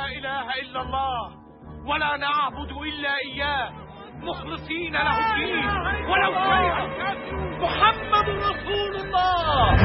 إله إلا الله ولا نعبد إلا إياه مخلصين له الدين ولو كره الكافرون. محمد رسول الله.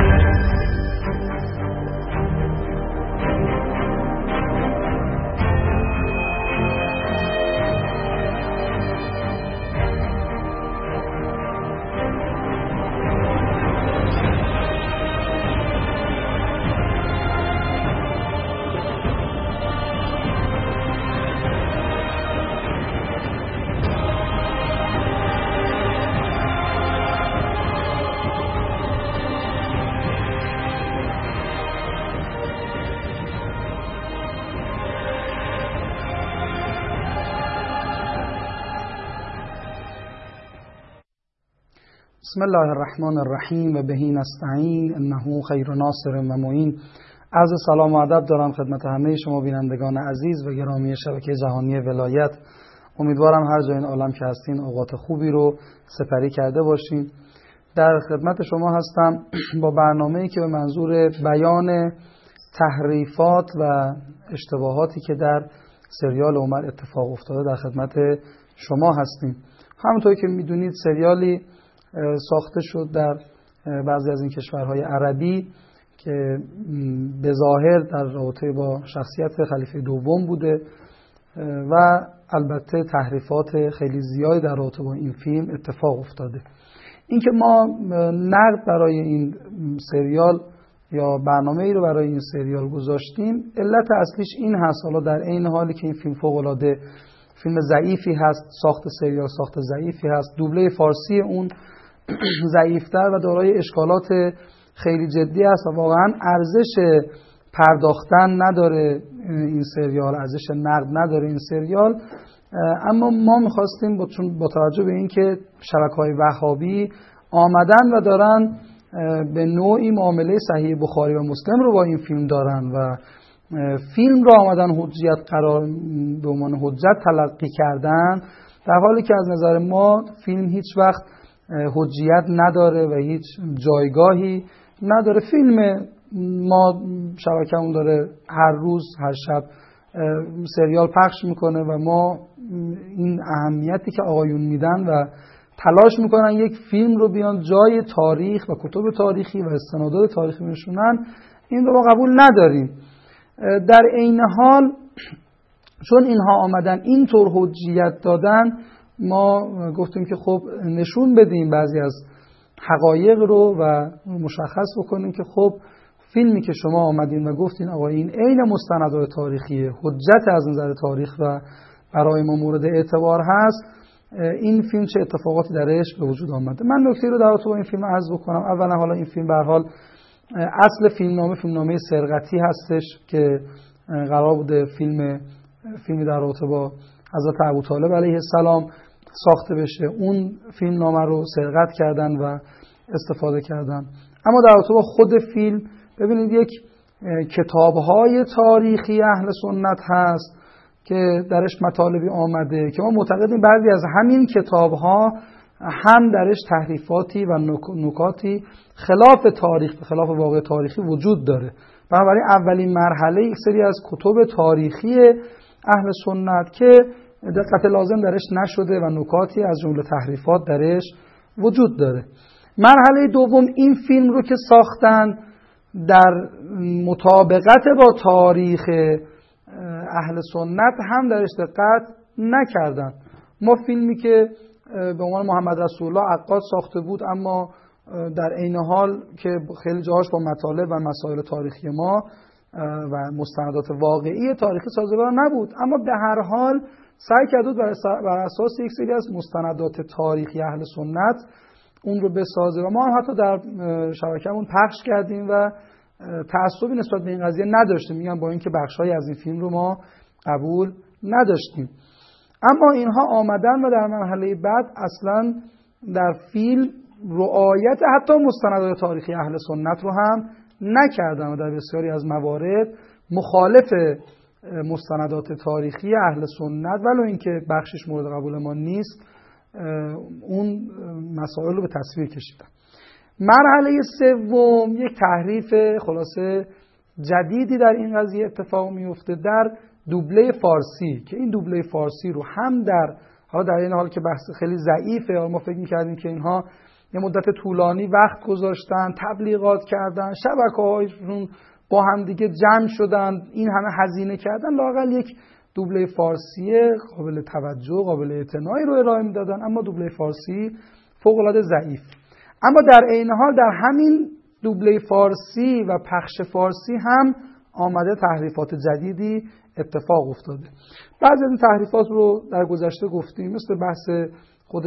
بسم الله الرحمن الرحیم و بهی نستعین انه خیر ناصر و معین. عرض سلام و ادب دارم خدمت همه شما بینندگان عزیز و گرامی شبکه جهانی ولایت. امیدوارم هر جای این عالم که هستین اوقات خوبی رو سپری کرده باشین. در خدمت شما هستم با برنامه‌ای که به منظور بیان تحریفات و اشتباهاتی که در سریال عمر اتفاق افتاده در خدمت شما هستیم. همونطور که میدونید سریالی ساخته شد در بعضی از این کشورهای عربی که به ظاهر در رابطه با شخصیت خلیفه دوم بوده و البته تحریفات خیلی زیادی در رابطه با این فیلم اتفاق افتاده. اینکه ما نقد برای این سریال یا برنامه‌ای رو برای این سریال گذاشتیم، علت اصلیش این هست. حالا در عین حالی که این فیلم فوق‌العاده فیلم ضعیفی هست، ساخت سریال ساخت ضعیفی هست، دوبله فارسی اون ضعیفتر و دارای اشکالات خیلی جدی است و واقعا ارزش پرداختن نداره این سریال، ارزش نقد نداره این سریال. اما ما می‌خواستیم با توجه به اینکه شبکه‌های وهابی آمدن و دارن به نوعی معامله صحیح بخاری و مسلم رو با این فیلم دارن و فیلم رو آمدن حجیت قرار به عنوان حجت تلقی کردن، در حالی که از نظر ما فیلم هیچ وقت حجیت نداره و هیچ جایگاهی نداره. فیلم ما شبکه‌مون داره هر روز هر شب سریال پخش میکنه و ما این اهمیتی که آقایون میدن و تلاش میکنن یک فیلم رو بیان جای تاریخ و کتب تاریخی و استنادات تاریخی بنشونن، این رو ما قبول نداریم. در عین حال چون اینها آمدن اینطور حجیت دادن، ما گفتیم که خب نشون بدیم بعضی از حقایق رو و مشخص بکنیم که خب فیلمی که شما آمدین و گفتین آقا این عین مستندات تاریخیه، حجت از نظر تاریخ و برای ما مورد اعتبار هست، این فیلم چه اتفاقاتی درش به وجود آمده. من نکته رو در رابطه با این فیلم عرض بکنم. اولا حالا این فیلم به هر حال اصل فیلمنامه سرقتی هستش که قرار بوده فیلمی در رابطه با حضرت ابوطالب علیه السلام ساخته بشه. اون فیلمنامه رو سرقت کردن و استفاده کردن. اما در رابطه با خود فیلم ببینید یک کتاب‌های تاریخی اهل سنت هست که درش مطالبی آمده که ما معتقدیم بعضی از همین کتاب‌ها هم درش تحریفاتی و نکاتی خلاف تاریخ، خلاف واقع تاریخی وجود داره. بنابراین اولین مرحله یک سری از کتب تاریخی اهل سنت که دقت لازم درش نشده و نکاتی از جمله تحریفات درش وجود داره. مرحله دوم این فیلم رو که ساختن در مطابقت با تاریخ اهل سنت هم درش دقت نکردن. ما فیلمی که به عنوان محمد رسول الله عقاد ساخته بود، اما در عین حال که خیلی جاهاش با مطالب و مسائل تاریخی ما و مستندات واقعی تاریخی سازگار نبود، اما به هر حال سعی کرد بر اساس یک سری از مستندات تاریخی اهل سنت اون رو بسازه و ما هم حتی در شبکه‌مون پخش کردیم و تعصبی نسبت به این قضیه نداشتیم. میگم با اینکه بخش‌هایی از این فیلم رو ما قبول نداشتیم، اما اینها آمدن و در مرحله بعد اصلاً در فیلم رعایت حتی مستندات تاریخی اهل سنت رو هم نکردن و در بسیاری از موارد مخالف مستندات تاریخی اهل سنت، ولو اینکه بخشش مورد قبول ما نیست، اون مسائل رو به تصویر کشیدن. مرحله سوم یک تحریف خلاصه جدیدی در این قضیه اتفاق میفته. در دوبله فارسی که این دوبله فارسی رو هم حالا در این حال که بحث خیلی ضعیفه، ما فکر می‌کردیم که اینها یه مدت طولانی وقت گذاشتن، تبلیغات کردن، شبکه‌هایشون با هم دیگه جمع شدن، این همه هزینه کردن، لااقل یک دوبله فارسی قابل توجه، قابل اعتنایی رو ارائه میدادن، اما دوبله فارسی فوق‌العاده ضعیف. اما در عین حال در همین دوبله فارسی و پخش فارسی هم آمده تحریفات جدیدی اتفاق افتاده. بعضی از این تحریفات رو در گذشته گفتیم، مثل بحث خود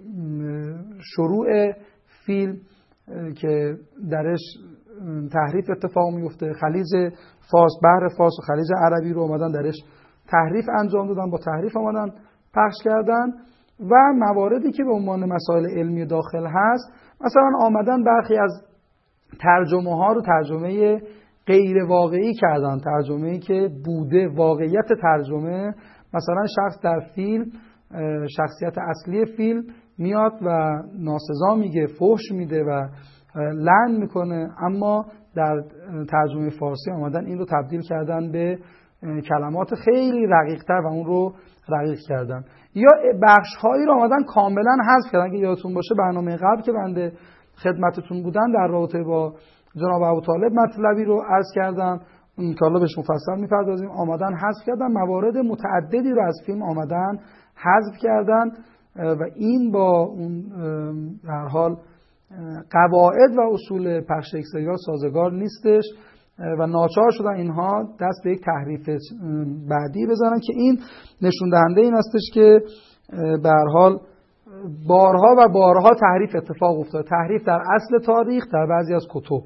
شروع فیلم که درش تحریف اتفاق میفته، خلیج فارس، بحر فارس و خلیج عربی رو اومدن درش تحریف انجام دادن، با تحریف اومدن پخش کردن. و مواردی که به عنوان مسائل علمی داخل هست، مثلا آمدن برخی از ترجمه ها رو ترجمه غیر واقعی کردن، ترجمه‌ای که بوده واقعیت ترجمه، مثلا شخص در فیلم، شخصیت اصلی فیلم میاد و ناسزا میگه، فحش میده و لعن میکنه، اما در ترجمه فارسی آمدن این رو تبدیل کردن به کلمات خیلی رقیق‌تر و اون رو رقیق کردن. یا بخش‌هایی رو آمدن کاملا حذف کردن. که یادتون باشه برنامه قبل که بنده خدمتتون بودن در رابطه با جناب ابوطالب مطلبی رو عرض کردم که حالا بهش مفصل میپردازیم، آمدن حذف کردن، موارد متعددی رو از فیلم آمدن حذف کردن و این با اون در حال قواعد و اصول پخش یک سریال سازگار نیستش و ناچار شدن اینها دست به یک تحریف بعدی بزنن که این نشون دهنده این هستش که به هر حال بارها و بارها تحریف اتفاق افتاد. تحریف در اصل تاریخ، در بعضی از کتب،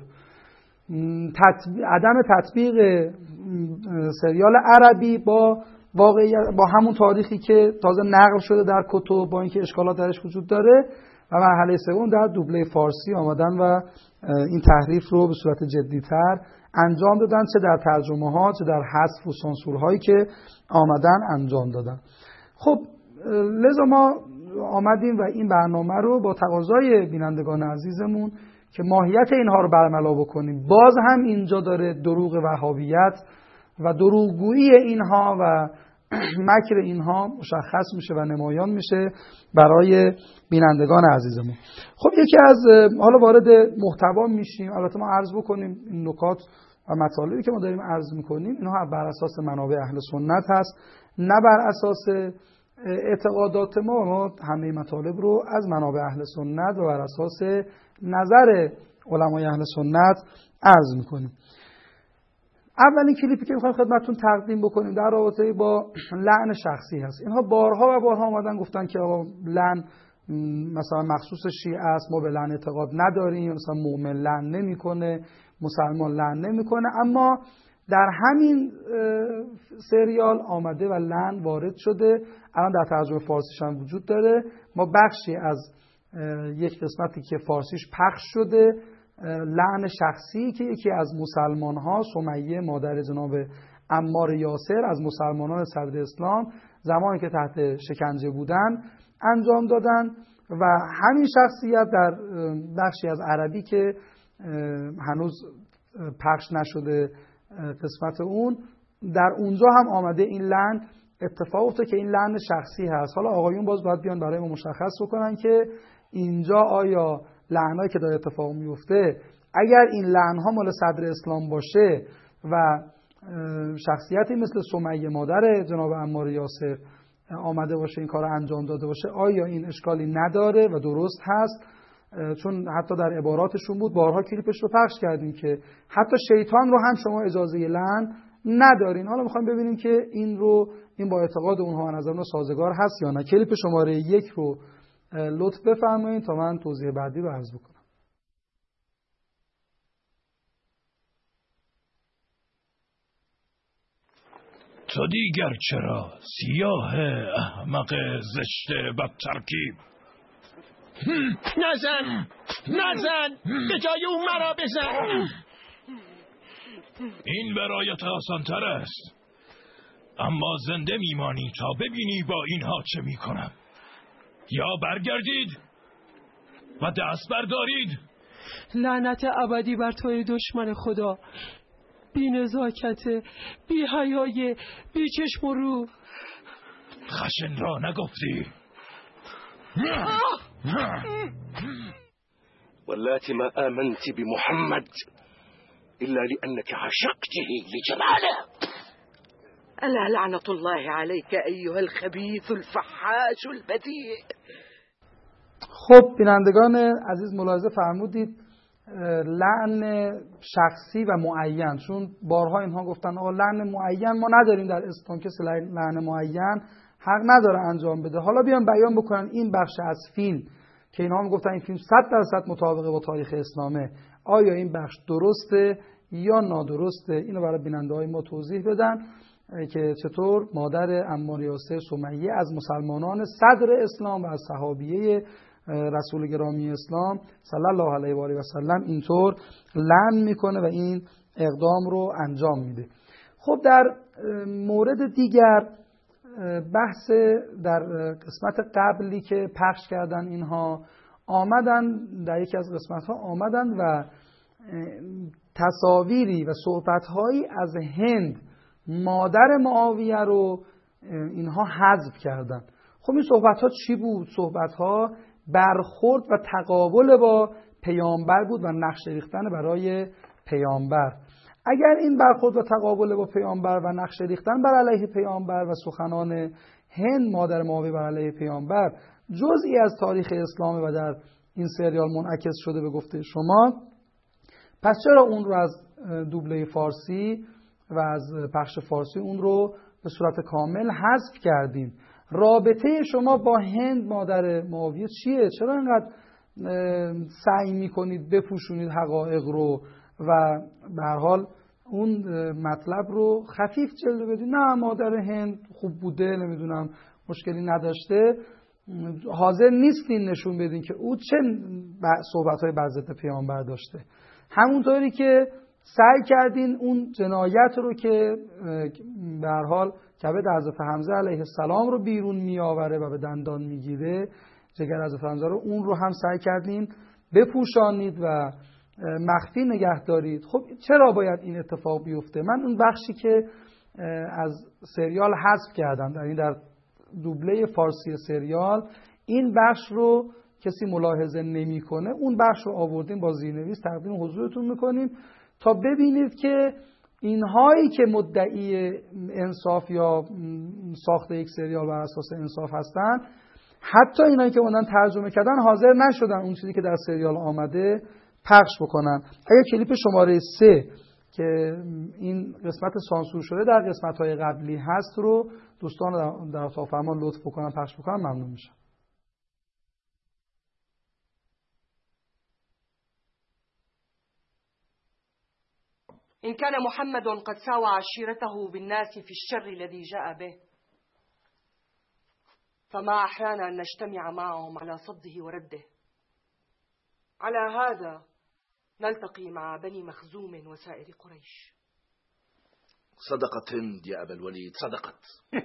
عدم تطبیق سریال عربی با همون تاریخی که تازه نقل شده در کتب، با اینکه اشکالات درش وجود داره. و مرحله سوم در دوبله فارسی آمدن و این تحریف رو به صورت جدی‌تر انجام دادن، چه در ترجمه ها چه در حذف و سانسورهایی که آمدن انجام دادن. خب لذا ما آمدیم و این برنامه رو با تقاضای بینندگان عزیزمون که ماهیت اینها رو برملا بکنیم، باز هم اینجا داره دروغ وهابیت و دروغگویی اینها و مکر اینها مشخص میشه و نمایان میشه برای بینندگان عزیزمون. خب یکی از حالا وارد محتوا میشیم. البته ما عرض بکنیم این نکات و مطالبی که ما داریم عرض میکنیم اینها بر اساس منابع اهل سنت هست، نه بر اساس اعتقادات ما همه مطالب رو از منابع اهل سنت و بر اساس نظر علمای اهل سنت عرض میکنیم. اولین کلیپی که میخوایم خدمتتون تقدیم بکنیم در رابطه با لعن شخصی هست. اینها بارها و بارها اومدن گفتن که آقا لعن مثلا مخصوص شیعه است، ما به لعن اعتقاد نداریم، مثلا مؤمن لعن نمیکنه، مسلمان لعن نمیکنه. اما در همین سریال آمده و لعن وارد شده، الان در ترجمه فارسیش هم وجود داره. ما بخشی از یک قسمتی که فارسیش پخش شده، لعن شخصی که یکی از مسلمان ها، سمیه مادر جناب عمار یاسر، از مسلمانان صدر اسلام زمانی که تحت شکنجه بودن انجام دادن و همین شخصیت در بخشی از عربی که هنوز پخش نشده قسمت اون، در اونجا هم آمده این لعن اتفاق افتاده که این لعن شخصی هست. حالا آقایون باز باید بیان برای ما مشخص بکنن که اینجا آیا لعنایی که داره اتفاق میفته اگر این لعنها مال صدر اسلام باشه و شخصیتی مثل سمیه مادر جناب عمار یاسر آمده باشه این کار انجام داده باشه، آیا این اشکالی نداره و درست هست؟ چون حتی در عباراتشون بود، بارها کلیپش رو پخش کردیم که حتی شیطان رو هم شما اجازه لعن ندارین. حالا میخوایم ببینیم که این با اعتقاد اونها از نظر سازگار هست یا نه. کلیپ شماره 1 رو لطف بفرمایید تا من توضیح بعدی رو عرض بکنم. تو دیگر چرا سیاه احمق زشت بد ترکیب؟ نزن به جای اون مرا بزن. این برایت آسان‌تر است، اما زنده میمانی تا ببینی با اینها چه میکنم. یا برگردید و دست بردارید. لعنت ابدی بر توی دشمن خدا. بی نزاکته، بی حیای، بی چشم و رو. خشن را نگفتی؟ واللاتي ما آمنت بمحمد إلا لأنك عشقته لجماله. ألا لعنة الله عليك أيها الخبيث الفحاش البذيء. خب بینندگان عزیز ملاحظه فرمودید لعن شخصی و معین، چون بارها اینها گفتن آقا لعن معین ما نداریم در اسلام، کسی لعن معین حق نداره انجام بده. حالا بیان بیان بکنن این بخش از فیلم که اینها میگفتن این فیلم 100% مطابق با تاریخ اسلامه، آیا این بخش درسته یا نادرسته؟ اینو برای بیننده‌های ما توضیح بدن که چطور مادر عمار یاسر سمیه از مسلمانان صدر اسلام و از صحابیه رسول گرامی اسلام صلی الله علیه و آله و سلم اینطور لعن میکنه و این اقدام رو انجام میده. خب در مورد دیگر بحث در قسمت قبلی که پخش کردن اینها آمدن، در یکی از قسمت ها آمدن و تصاویری و صحبتهایی از هند مادر معاویه رو اینها حذف کردن. خب این صحبت ها چی بود؟ صحبت ها برخورد و تقابل با پیامبر بود و نقش ریختن برای پیامبر. اگر این برخورد و تقابل با پیامبر و نقش ریختن بر علیه پیامبر و سخنان هند مادر معاویه بر علیه پیامبر جزئی از تاریخ اسلام و در این سریال منعکس شده به گفته شما، پس چرا اون رو از دوبله فارسی و از پخش فارسی اون رو به صورت کامل حذف کردیم؟ رابطه شما با هند مادر معاویه چیه؟ چرا اینقدر سعی میکنید بپوشونید حقایق رو و به هر حال اون مطلب رو خفیف جلوه بدید؟ نه مادر هند خوب بوده، نمیدونم مشکلی نداشته، حاضر نیستین نشون بدین که او چه صحبت‌های بر ضد پیامبر داشته. همونطوری که سعی کردین اون جنایت رو که به هر حال کبد حضرت حمزه علیه السلام رو بیرون میآوره و به دندان میگیره، جگر حضرت حمزه رو، اون رو هم سعی کردین بپوشانید و مخفی نگه دارید. خب چرا باید این اتفاق بیفته؟ من اون بخشی که از سریال حذف کردم، در دوبله فارسی سریال این بخش رو کسی ملاحظه نمیکنه، اون بخش رو آوردیم با زیرنویس تقدیم حضورتون میکنیم تا ببینید که اینهایی که مدعی انصاف یا ساخت یک سریال بر اساس انصاف هستن، حتی اینایی که اونن ترجمه کردن حاضر نشدن اون چیزی که در سریال آمده پخش بکنن. اگر کلیپ شماره 3 که این قسمت سانسور شده در قسمت‌های قبلی هست رو دوستان در اتاق فرمان لطف بکنن پخش بکنن، ممنون میشم. إن كان محمد قد ساوى عشيرته بالناس في الشر الذي جاء به، فما أحيانا أن نجتمع معهم على صده ورده. على هذا نلتقي مع بني مخزوم وسائر قريش. صدقت هند يا أبا الوليد، صدقت.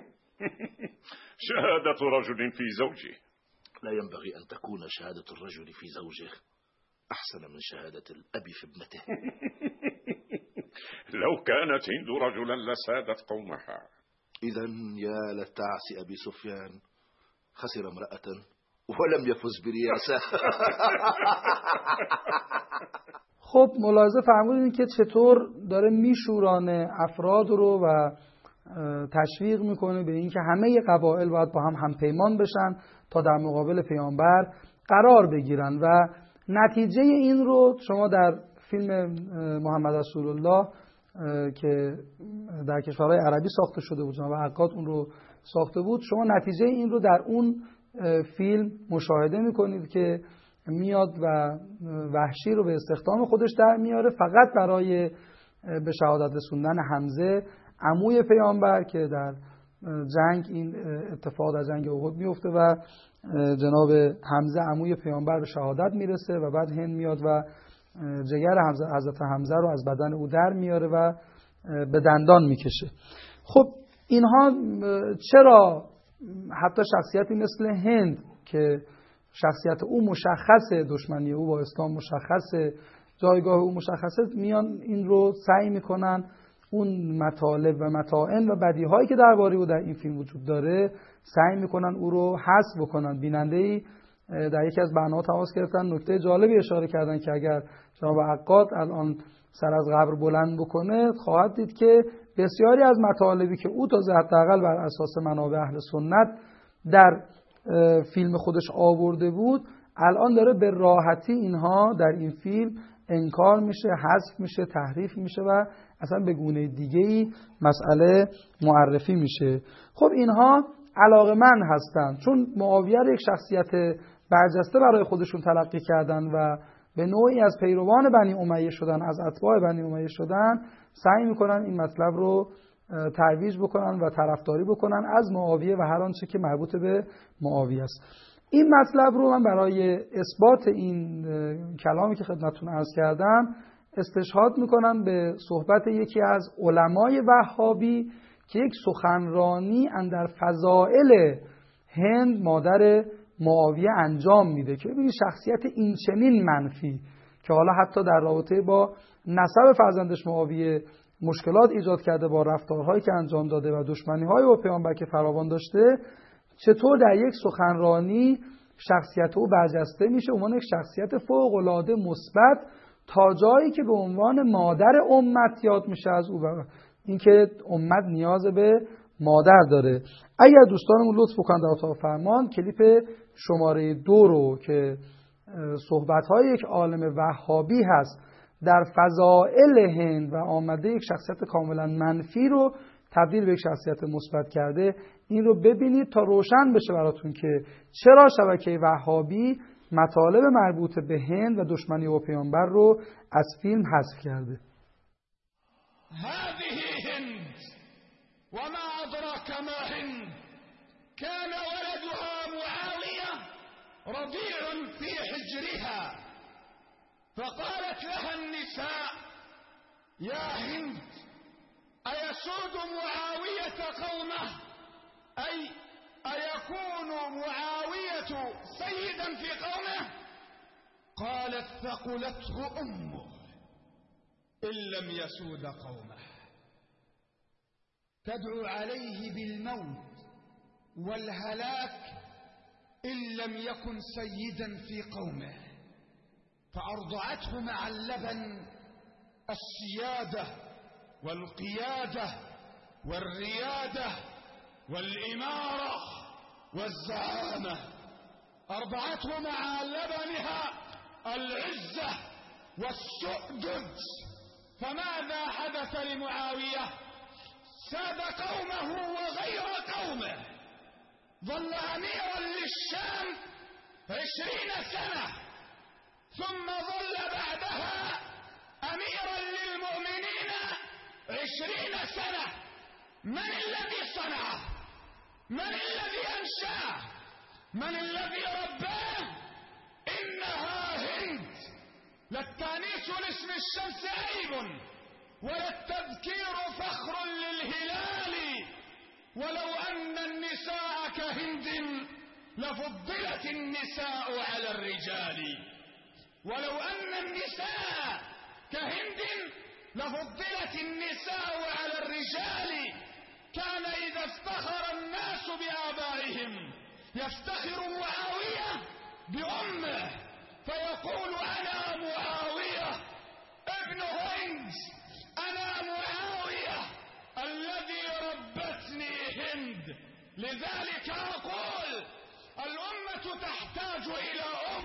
شهادة رجل في زوجه لا ينبغي أن تكون شهادة الرجل في زوجه أحسن من شهادة الأب في ابنته. لو كانت هند رجلا لسادت قومها. إذن يا لتعس أبي سفيان، خسر امرأة ولم يفز برياسة. خب ملاحظه فرمودین که چطور داره میشورانه افراد رو و تشویق میکنه به اینکه همه قبایل باید با هم پیمان بشن تا در مقابل پیامبر قرار بگیرن و نتیجه این رو شما در فیلم محمد رسول الله که در کشورهای عربی ساخته شده بود، جناب عقاد اون رو ساخته بود، شما نتیجه این رو در اون فیلم مشاهده میکنید که میاد و وحشی رو به استخدام خودش در میاره فقط برای به شهادت رسوندن حمزه عموی پیامبر که در جنگ این اتفاق در جنگ احد میفته و جناب حمزه عموی پیامبر به شهادت میرسه و بعد هند میاد و جگر حضرت حمزه رو از بدن او در میاره و به دندان میکشه. خب اینها چرا حتی شخصیتی مثل هند که شخصیت او مشخصه، دشمنی او با اسلام مشخصه جایگاه او مشخصه میان این رو سعی میکنن اون مطالب و متاعن و بدیهایی که درباره او در این فیلم وجود داره سعی میکنن او رو حذف بکنن. بیننده‌ای در یکی از برنامه‌ها تماس گرفتن، نکته جالبی اشاره کردن که اگر جناب عقاد الان سر از قبر بلند بکنه خواهد دید که بسیاری از مطالبی که او تازه حداقل بر اساس منابع اهل سنت در فیلم خودش آورده بود الان داره به راحتی اینها در این فیلم انکار میشه، حذف میشه، تحریف میشه و اصلا به گونه دیگه‌ای مسئله معرفی میشه. خب اینها علاقه‌مند هستند چون معاویه یک شخصیت برجسته برای خودشون تلقی کردن و به نوعی از پیروان بنی امیه شدن، از اتباع بنی امیه شدن، سعی میکنن این مطلب رو ترویج بکنن و طرفداری بکنن از معاویه و هر آنچه که مربوط به معاویه است. این مطلب رو من برای اثبات این کلامی که خدمتتون عرض کردم استشهاد میکنم به صحبت یکی از علمای وهابی که یک سخنرانی اندر فضائل هند مادر معاویه انجام میده که ببینید شخصیت این چنین منفی که حالا حتی در رابطه با نسب فرزندش معاویه مشکلات ایجاد کرده با رفتارهایی که انجام داده و دشمنی‌های با پیامبر که فراوان داشته، چطور در یک سخنرانی شخصیت او برجسته میشه عنوان یک شخصیت فوق‌العاده مثبت تا جایی که به عنوان مادر امت یاد میشه از او و اینکه امت نیاز به مادر داره. اگر دوستانمون لطف بکنن در اتاق فرمان کلیپ شماره 2 رو که صحبت‌های یک عالم وهابی هست در فضائل هند و آمده یک شخصیت کاملا منفی رو تبدیل به یک شخصیت مثبت کرده، این رو ببینید تا روشن بشه براتون که چرا شبکه وهابی مطالب مربوط به هند و دشمنی با پیامبر رو از فیلم حذف کرده. هذه هند وما أدراك ما هند كان ولدها معاوية رضيع في حجرها فقالت لها النساء يا هند أيسود معاوية قومه أيكون معاوية سيدا في قومه؟ قالت ثقلته أمه إن لم يسود قومه تدعو عليه بالموت والهلاك إن لم يكن سيدا في قومه فأرضعته مع اللبن السيادة والقيادة والريادة والإمارة والزعامة، أرضعته مع لبنها العزة والسؤدد. فماذا حدث لمعاوية؟ ساد قومه وغير قومه، ظل أميرا للشام 20 سنة ثم ظل بعدها أميرا للمؤمنين 20 سنة. من الذي صنعه؟ من الذي أنشأه؟ من الذي رباه؟ إنها هند. لا التانيث لاسم الشمس عيب ولا التذكير فخر للهلال، ولو أن النساء كهند لفضلت النساء على الرجال، ولو أن النساء كهند لفضلت النساء على الرجال. كان إذا افتخر الناس بآبائهم يفتخر معاوية بأمه فيقول أنا معاوية ابن هند، أنا معاوية الذي ربتني هند. لذلك أقول الأمة تحتاج إلى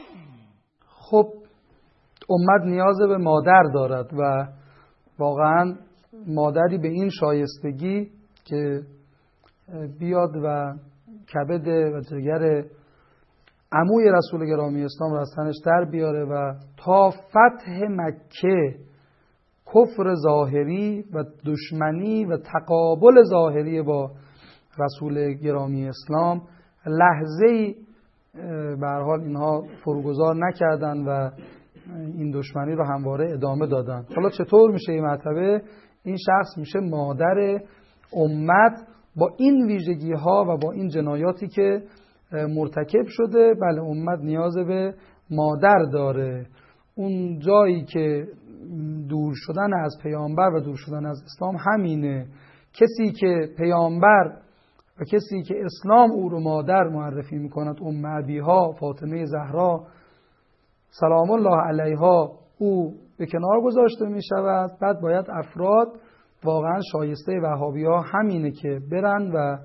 خب امت نیاز به مادر دارد و واقعا مادری به این شایستگی که بیاد و کبد و جگر عموی رسول گرامی اسلام را از تنش در بیاره و تا فتح مکه کفر ظاهری و دشمنی و تقابل ظاهری با رسول گرامی اسلام لحظه‌ای به هر حال اینها فروگذار نکردن و این دشمنی رو همواره ادامه دادن. حالا چطور میشه این مرتبه این شخص میشه مادر امت با این ویژگی ها و با این جنایاتی که مرتکب شده؟ بله، امت نیاز به مادر داره. اون جایی که دور شدن از پیامبر و دور شدن از اسلام همینه. کسی که پیامبر و کسی که اسلام او رو مادر معرفی میکند، ابیها فاطمه زهرا سلام الله علیها، او به کنار گذاشته میشود. بعد باید افراد واقعا شایسته وهابی‌ها همینه که برن و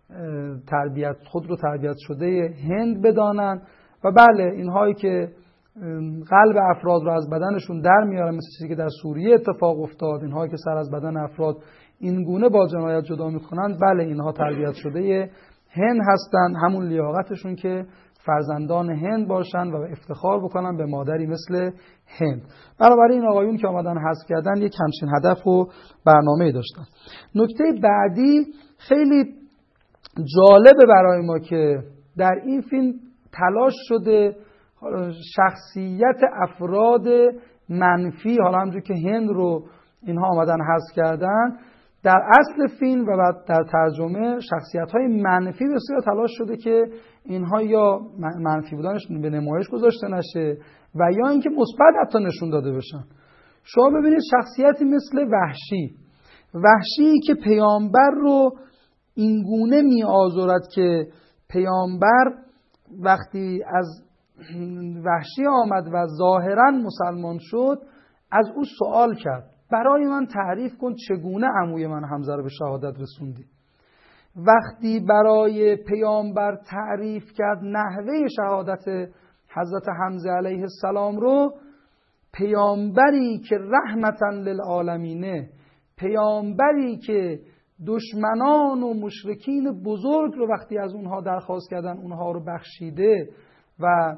خود رو تربیت شده هند بدانن و بله اینهایی که قلب افراد رو از بدنشون در میارن، مثل چیزی که در سوریه اتفاق افتاد، اینهایی که سر از بدن افراد این گونه با جنایت جدا میکنن، بله اینها تربیت شده هند هستن، همون لیاقتشون که فرزندان هند باشن و افتخار بکنن به مادری مثل هند. بنابراین این آقایون که آمدن حذف کردن یک همچین هدف و برنامه داشتن. نکته بعدی خیلی جالبه برای ما که در این فیلم تلاش شده شخصیت افراد منفی، حالا همونجور که هند رو اینها آمدن حذف کردن، در اصل فیلم و بعد در ترجمه شخصیت‌های منفی بسیار تلاش شده که اینها یا منفی بودنشون به نمایش گذاشته نشه و یا اینکه مثبت حتی نشون داده بشن. شما ببینید شخصیتی مثل وحشی که پیامبر رو اینگونه می‌آزرد که پیامبر وقتی از وحشی آمد و ظاهراً مسلمان شد از او سوال کرد برای من تعریف کن چگونه عموی من حمزه رو به شهادت رسوندی. وقتی برای پیامبر تعریف کرد نحوه شهادت حضرت حمزه علیه السلام رو، پیامبری که رحمتاً للعالمینه، پیامبری که دشمنان و مشرکین بزرگ رو وقتی از اونها درخواست کردن اونها رو بخشیده و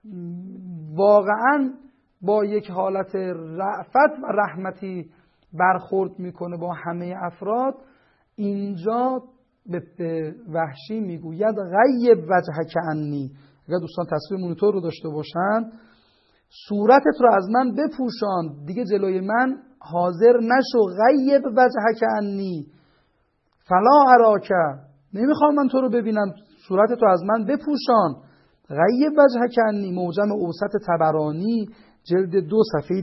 واقعاً با یک حالت رأفت و رحمتی برخورد میکنه با همه افراد، اینجا به وحشی میگوید غیب وجهک عنی. اگر دوستان تصویر مونیتور رو داشته باشن، صورتت رو از من بپوشان، دیگه جلوی من حاضر نشو. غیب وجهک عنی فلا اراک، نمیخوام من تو رو ببینم، صورتت رو از من بپوشان. غیب وجهک عنی، موجم اوسط طبرانی جلد 2 صفحه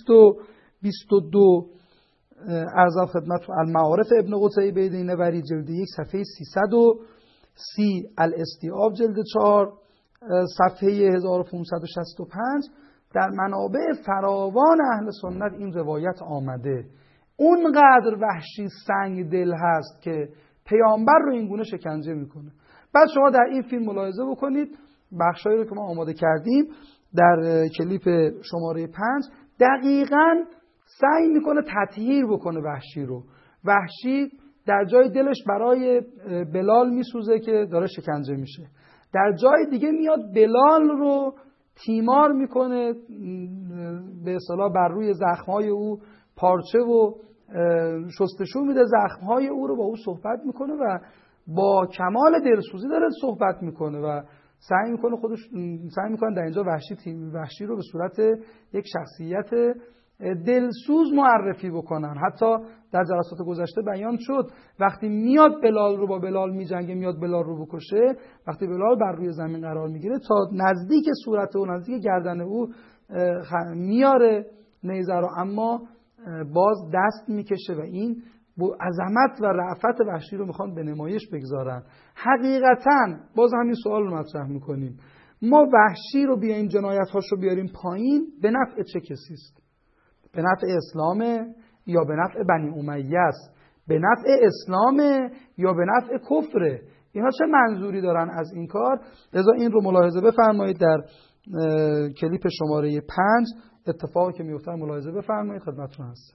222، ارزم خدمت المعارف ابن قتیبه دینوری جلد 1 صفحه 330، الاستیعاب جلد 4 صفحه 1565. در منابع فراوان اهل سنت این روایت آمده. اونقدر وحشی سنگ دل هست که پیامبر رو این گونه شکنجه میکنه. بعد شما در این فیلم ملاحظه بکنید بخشایی رو که ما آماده کردیم در کلیپ شماره 5 دقیقاً سعی میکنه تطهیر بکنه وحشی رو. وحشی در جای دلش برای بلال میسوزه که داره شکنجه میشه، در جای دیگه میاد بلال رو تیمار میکنه، به اصطلاح بر روی زخمهای او پارچه و شستشو میده زخمهای او رو، با او صحبت میکنه و با کمال دلسوزی داره صحبت میکنه و سعی میکنه در اینجا وحشی رو به صورت یک شخصیت دلسوز معرفی بکنن. حتی در جلسات گذشته بیان شد وقتی میاد بلال رو با بلال میجنگه، میاد بلال رو بکشه، وقتی بلال بر روی زمین قرار میگیره تا نزدیک صورت او، نزدیک گردن او میاره نیزه رو، اما باز دست میکشه و این عظمت و رأفت وحشی رو میخوان به نمایش بگذارن. حقیقتاً باز همین سوال رو مطرح میکنیم، ما وحشی رو بیایم جنایت‌هاش رو بیاریم پایین، به نفع چه کسی است؟ به نفع اسلامه یا به نفع بنی امیه است؟ به نفع اسلامه یا به نفع کفره؟ اینها چه منظوری دارن از این کار؟ لذا این رو ملاحظه بفرمایید در کلیپ شماره 5 اتفاقی که میفته ملاحظه بفرمایید، خدمتتون هست.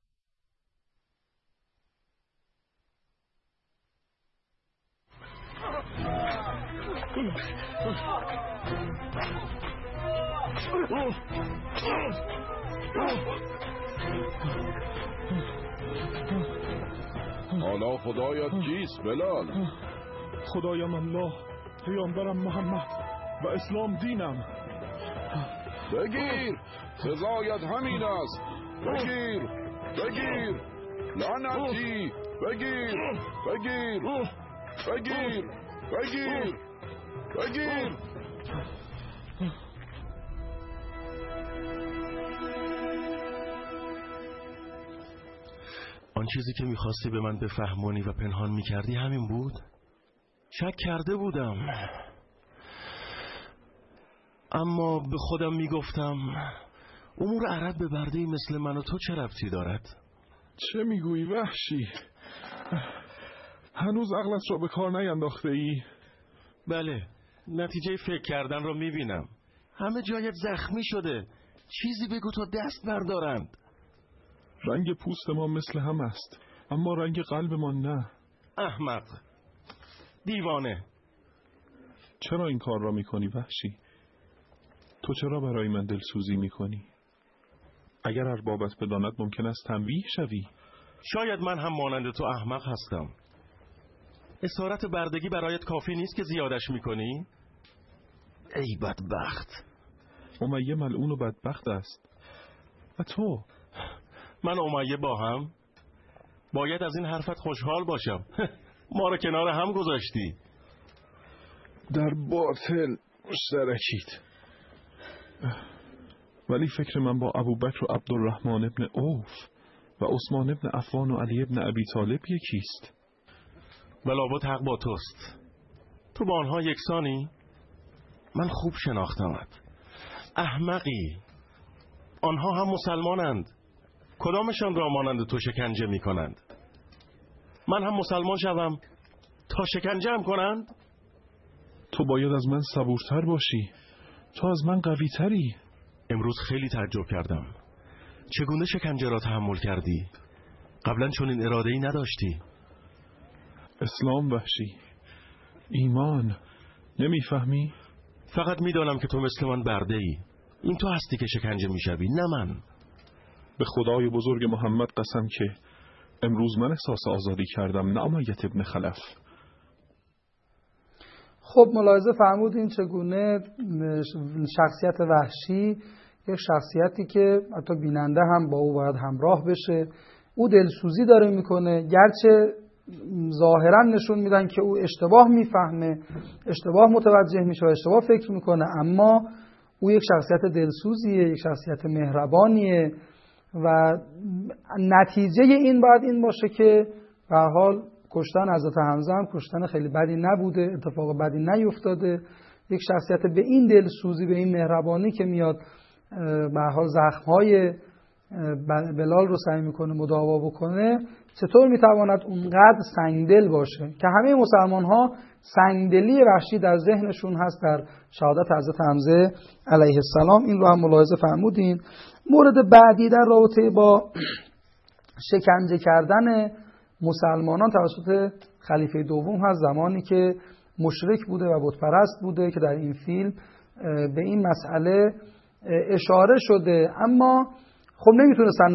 حالا خدایت کیست بلال؟ خدایم الله، پیامبرم محمد و اسلام دینم. بگیر، سزایت همین است. بگیر لعنتی، بگیر آن چیزی که میخواستی به من بفهمونی و پنهان میکردی همین بود؟ شک کرده بودم، اما به خودم میگفتم امور عرب به برده‌ای مثل من و تو چه ربطی دارد؟ چه میگویی وحشی؟ هنوز عقلت را به کار نینداخته ای؟ بله، نتیجه فکر کردن را میبینم. همه جایت زخمی شده. چیزی بگو تا دست بردارند. رنگ پوست ما مثل هم است، اما رنگ قلب ما نه. احمق، دیوانه. چرا این کار را میکنی وحشی؟ تو چرا برای من دلسوزی میکنی؟ اگر اربابت بداند ممکن است تنبیه شوی. شاید من هم مانند تو احمق هستم. اسارت بردگی برایت کافی نیست که زیادش میکنی؟ ای بدبخت. امیه ملعون و بدبخت است. و تو؟ من امیه با هم؟ باید از این حرفت خوشحال باشم. ما رو کنار هم گذاشتی. در باطل مشترکید. ولی فکر من با ابوبکر و عبدالرحمن ابن عوف و عثمان ابن عفان و علی ابن ابی طالب یکیست. ولابد حق با توست. تو با آنها یکسانی؟ من خوب شناختمت. احمقی. آنها هم مسلمانند. کدامشان را مانند تو شکنجه می کنند؟ من هم مسلمان شوم تا شکنجه هم کنند؟ تو باید از من صبورتر باشی. تو از من قوی تری. امروز خیلی تعجب کردم. چگونه شکنجه را تحمل کردی؟ قبلا چنین اراده‌ای نداشتی. اسلام وحشی، ایمان، نمیفهمی؟ فقط میدانم که تو مثل من برده‌ای. این تو هستی که شکنجه میشوی، نه من. به خدای بزرگ محمد قسم که امروز من احساس آزادی کردم، نه امیت ابن خلف. خب ملاحظه فرمودین چگونه شخصیت وحشی یک شخصیتی که حتی بیننده هم با او باید همراه بشه. او دلسوزی داره میکنه، گرچه ظاهرا نشون میدن که او اشتباه میفهمه، اشتباه متوجه میشه و اشتباه فکر میکنه، اما او یک شخصیت دلسوزیه، یک شخصیت مهربانیه و نتیجه این باید این باشه که به هر حال کشتن حضرت حمزه هم کشتن خیلی بدی نبوده، اتفاق بدی نیفتاده. یک شخصیت به این دلسوزی، به این مهربانی که میاد به هر حال زخم‌های بلال رو سعی میکنه مداوا بکنه، چطور میتواند اونقدر سنگدل باشه که همه مسلمان ها سنگدلی وحشی در ذهنشون هست در شهادت حضرت حمزه علیه السلام. این رو هم ملاحظه فرمودین. مورد بعدی در رابطه با شکنجه کردن مسلمانان توسط خلیفه دوم هست، زمانی که مشرک بوده و بت پرست بوده که در این فیلم به این مسئله اشاره شده، اما خب نمیتونستن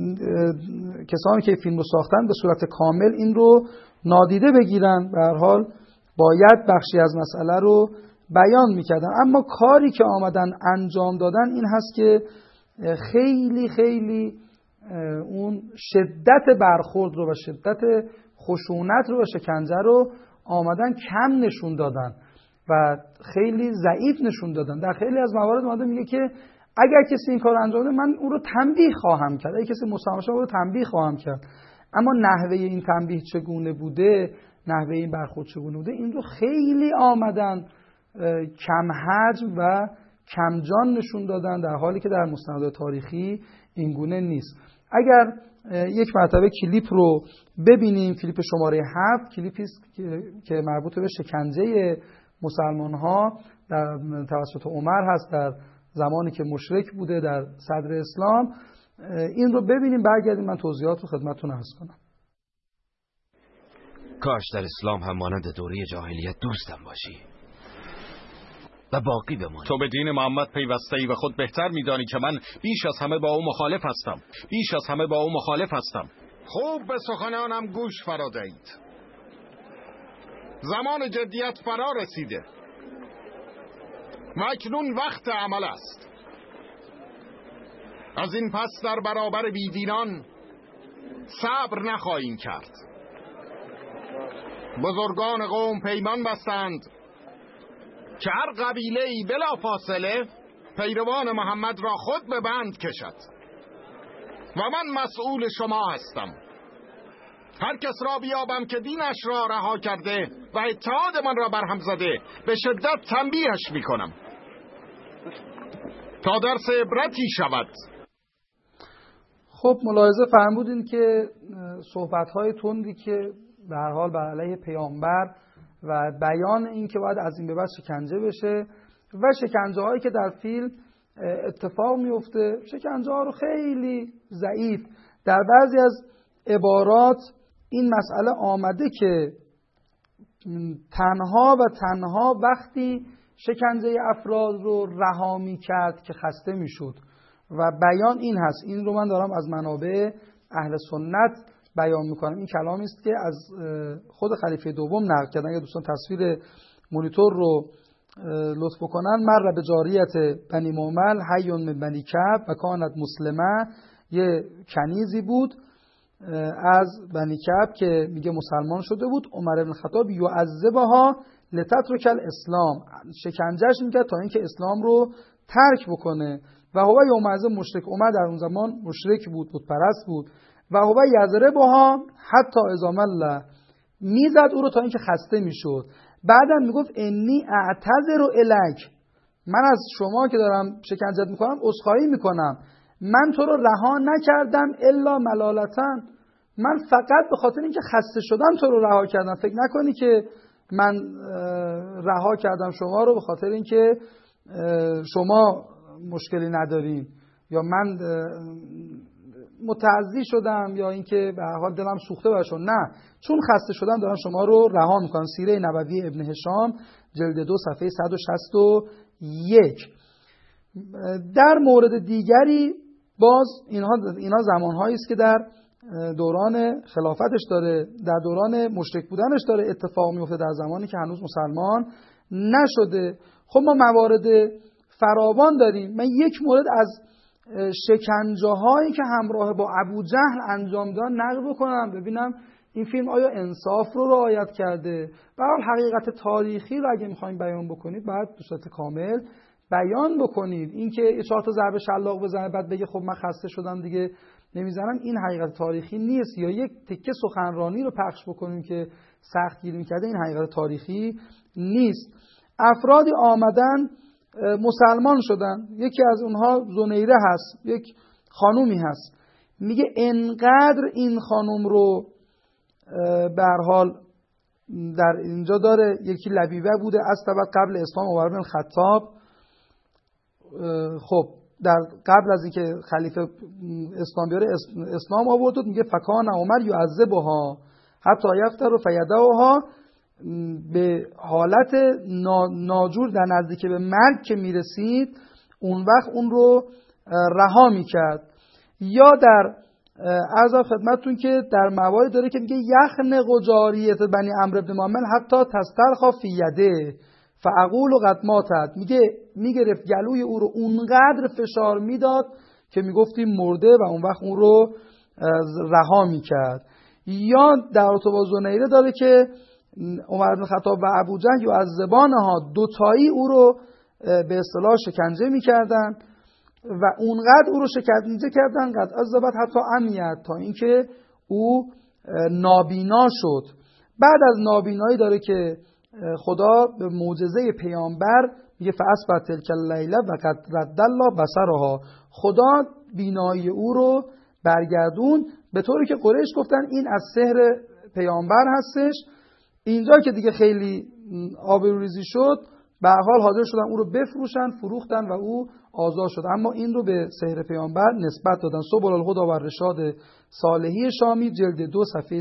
کسانی که فیلم رو ساختن به صورت کامل این رو نادیده بگیرن. به هر حال باید بخشی از مسئله رو بیان میکردن، اما کاری که آمدن انجام دادن این هست که خیلی خیلی اون شدت برخورد رو و شدت خشونت رو و شکنجه رو آمدن کم نشون دادن و خیلی ضعیف نشون دادن. در خیلی از موارد اومده میگه که اگر کسی این کار انجام بده من او رو تنبیه خواهم کرد، اگر کسی مسلمان شد او رو تنبیه خواهم کرد، اما نحوه این تنبیه چگونه بوده، نحوه این برخورد چگونه بوده، این رو خیلی آمدن کم حجم و کم جان نشون دادن، در حالی که در مستندات تاریخی این گونه نیست. اگر یک مرتبه کلیپ رو ببینیم، کلیپ شماره 7، کلیپی است که مربوط به شکنجه مسلمان ها در توسط عمر هست در زمانی که مشرک بوده در صدر اسلام. این رو ببینیم، برگردیم من توضیحات رو خدمتتون عرض کنم. کاش در اسلام هم مانند دوره جاهلیت دوستم باشی و باقی بمانی. تو به دین محمد پیوسته ای و خود بهتر میدانی که من بیش از همه با او مخالف هستم. خوب به سخنانم گوش فرا دهید. زمان جدیت فرا رسیده و اکنون وقت عمل است. از این پس در برابر بیدینان صبر نخواهیم کرد. بزرگان قوم پیمان بستند که هر قبیله‌ای بلا فاصله پیروان محمد را خود به بند کشد و من مسئول شما هستم. هر کس را بیابم که دینش را رها کرده و اتحاد من را برهم زده به شدت تنبیهش میکنم تا درس عبرتی شود. خب ملاحظه فرمودین که صحبت‌های تندی که به هر حال بر علیه پیامبر و بیان این که باید از این به بعد شکنجه بشه و شکنجه هایی که در فیلم اتفاق میفته، شکنجه ها رو خیلی ضعیف در بعضی از عبارات این مسئله آمده که تنها و تنها وقتی شکنجه افراد رو رها می‌کرد که خسته میشد و بیان این هست. این رو من دارم از منابع اهل سنت بیان میکنم. این کلامی است که از خود خلیفه دوم نقل کردن. اگه دوستان تصویر مونیتور رو لطف کنن، مر به جاریت بنی معمل حی من بنی کعب و کانت مسلمه، یه کنیزی بود از بنی کعب که میگه مسلمان شده بود. عمر بن خطاب یعذبها لتترک الاسلام، شکنجهش میکرد تا اینکه اسلام رو ترک بکنه. و هو یومئذ مشرک، عمر در اون زمان مشرک بود، بت پرست بود. و هو یضربها حتی اذا مل، میزد او رو تا اینکه خسته میشد. بعدم میگفت انی اعتذر الیک، من از شما که دارم شکنجت میکنم عذرخواهی میکنم، من تو رو رها نکردم الا ملالتا، من فقط به خاطر اینکه خسته شدم تو رو رها کردم. فکر نکنی که من رها کردم شما رو به خاطر اینکه شما مشکلی ندارین یا من متعزی شدم یا اینکه به هر حال دلم سوخته برشون، نه، چون خسته شدم دارم شما رو رها میکنم. سیره نبوی ابن هشام جلد 2 صفحه 161. در مورد دیگری باز اینا زمانهایی است که در دوران خلافتش داره، در دوران مشرک بودنش داره اتفاق میفته، در زمانی که هنوز مسلمان نشده. خب ما موارد فراوان داریم. من یک مورد از شکنجه هایی که همراه با ابو جهل انجام دادن نقل بکنم، ببینم این فیلم آیا انصاف رو رعایت کرده. برای حقیقت تاریخی رو اگه میخوایم بیان بکنید باید به صورت کامل بیان بکنید. این که 4 تا ضربه شلاق بزنه بعد بگه خب من خسته شدم دیگه نمیزنم، این حقیقت تاریخی نیست. یا یک تکه سخنرانی رو پخش بکنیم که سخت گیری میکرده، این حقیقت تاریخی نیست. افرادی آمدن مسلمان شدن، یکی از اونها زنیره هست، یک خانومی هست، میگه انقدر این خانوم رو به هر حال در اینجا داره، یکی لبیبه بوده از طبق قبل اسلام عمر بن خطاب. خب در قبل از اینکه خلیفه اسلام بیاره اسلام آورد، میگه فکان عمر یعذبها حتی یفتر و فیدهها، به حالت ناجور در نزدیک به مرگ که میرسید اون وقت اون رو رها میکرد. یا در عرض خدمتتون که در موارد داره که میگه یخنق جاریت بنی عمرو بن معمل حتی تسترخا فی یده فاقول قد ماتت، میگه میگرفت گلوی او رو اونقدر فشار میداد که میگفتیم مرده و اون وقت اون رو رها میکرد. یا در ارتباط زنیره داره که عمر بن خطاب و ابو جهل یعذبانها، دوتایی او رو به اصطلاح شکنجه میکردن و اونقدر او رو شکنجه کردن قد عذبت حتی عمیت، تا اینکه او نابینا شد. بعد از نابینایی داره که خدا به معجزه پیامبر میگه فاصبحت تلک اللیله و قد رد الله بصرها، خدا بینایی او رو برگردون، به طوری که قریش گفتن این از سحر پیامبر هستش. اینجا که دیگه خیلی آبروریزی شد، به هر حال حاضر شدن او رو بفروشن، فروختن و او آزاد شد، اما این رو به سحر پیامبر نسبت دادن. سبل الهدی و رشاد صالحی شامی جلد 2 صفحه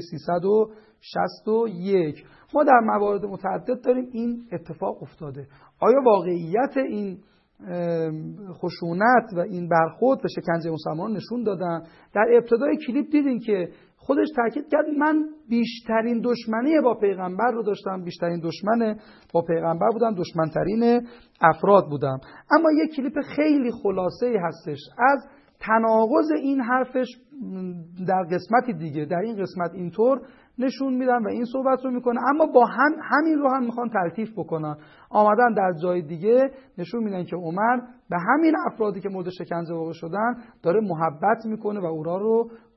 361. ما در موارد متعدد داریم این اتفاق افتاده. آیا واقعیت این خشونت و این برخورد به شکنجه مسلمانان نشون دادن؟ در ابتدای کلیپ دیدین که خودش تاکید کرد من بیشترین دشمنی با پیغمبر رو داشتم، بیشترین دشمن با پیغمبر بودم، دشمنترین افراد بودم. اما یک کلیپ خیلی خلاصه‌ای هستش از تناقض این حرفش در قسمتی دیگه. در این قسمت اینطور نشون میدن و این صحبت رو میکنه، اما با همین رو هم میخوان تلطیف بکنن. آمدن در جای دیگه نشون میدن که عمر به همین افرادی که مورد شکنجه واقع شدن داره محبت میکنه و اونها رو